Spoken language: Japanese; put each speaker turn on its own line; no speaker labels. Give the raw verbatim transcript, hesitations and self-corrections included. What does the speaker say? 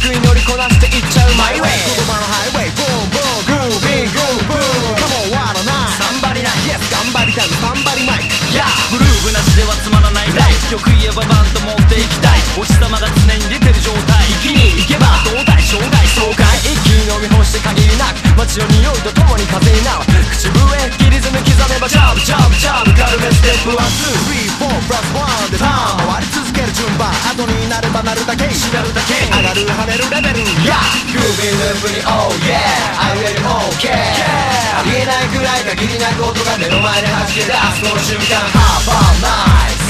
に乗りこなしていっちゃうマイウェイ。言葉のハイウェイブーンブーングービーグーブーン。カモンワーナナイサンバリナイ Yes 頑張りたいサンバリマイク。
Yeah グルーブなしではつまらないライフ。よく言えばバンド持っていきたい。お日様が常に出てる状態。一気に行けば東大小大爽快。
一気に飲み干して限りなく街の匂いとともに風になる。口笛切り詰め刻めばジャブジャブジャブ。軽めステップワンツースリーフォープラスワンでターン回り続ける順番。後になればなるだけしなるだけ上がる跳ねるレベル。Yeah グービーループに Oh yeah I will OK、yeah、ありえないくらい限りなく音が目の前で弾け出す。この瞬間 Have a nice